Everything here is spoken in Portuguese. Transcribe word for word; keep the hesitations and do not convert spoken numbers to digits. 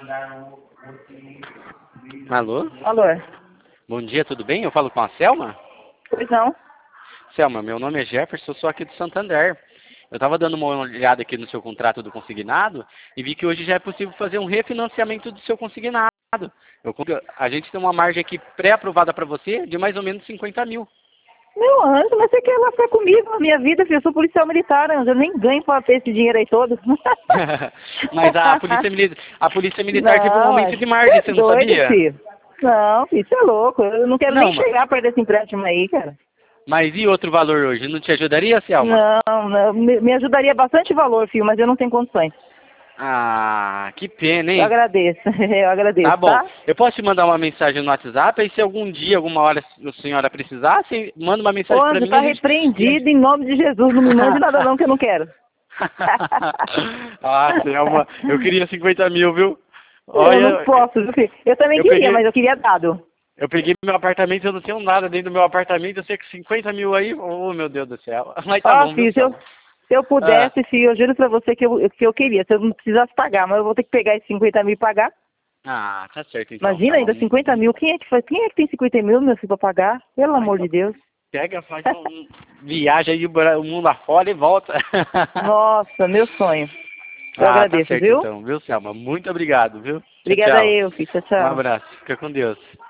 Alô? Alô? Bom dia, tudo bem? Eu falo com a Selma? Pois não. Selma, meu nome é Jefferson, eu sou aqui do Santander. Eu estava dando uma olhada aqui no seu contrato do consignado e vi que hoje já é possível fazer um refinanciamento do seu consignado. Eu, a gente tem uma margem aqui pré-aprovada para você de mais ou menos cinquenta mil. Meu anjo, mas você quer lascar comigo na minha vida, filho? Eu sou policial militar, anjo. Eu nem ganho pra ter esse dinheiro aí todo. Mas a polícia, mili a polícia militar não, teve um aumento de margem, você é não doido, sabia? filho. Não, filho, você é louco. Eu não quero Não, nem mas, chegar perto desse empréstimo aí, cara. mas e outro valor hoje? Não te ajudaria, Selma? Não, não me, me ajudaria bastante valor, filho, mas eu não tenho condições. Ah, que pena, Eu hein? agradeço, eu agradeço, Tá bom. tá? Eu posso te mandar uma mensagem no WhatsApp, aí se algum dia, alguma hora a senhora precisar, você manda uma Ô, mensagem pra anjo, mim. tá A gente... repreendido em nome de Jesus. Não me mande nada não que eu não quero. Ah, Selma, eu queria cinquenta mil, viu? Eu não Olha, posso, viu, filho? Eu também eu queria, peguei, mas eu queria dado. eu peguei meu apartamento, eu não tenho nada dentro do meu apartamento, eu sei que cinquenta mil aí, oh meu Deus do céu. Mas tá Ó, bom, viu, filho, se eu, Selma? se eu Ah, pudesse, filho, eu juro pra você que eu, que eu queria. Se eu não precisasse pagar, mas eu vou ter que pegar esses cinquenta mil e pagar. ah, tá certo então, Imagina Selma. ainda cinquenta mil. Quem é que faz? Quem é que tem cinquenta mil, meu filho, pra pagar? Pelo Ah, amor então, de Deus. pega, faz um viagem aí o Bra- o mundo afora e volta. Nossa, meu sonho. Eu Ah, tá agradeço, certo viu? então, viu, Selma? Muito obrigado, viu? Tchau, Obrigada tchau. eu, filho. Tchau, Um tchau. abraço. Fica com Deus.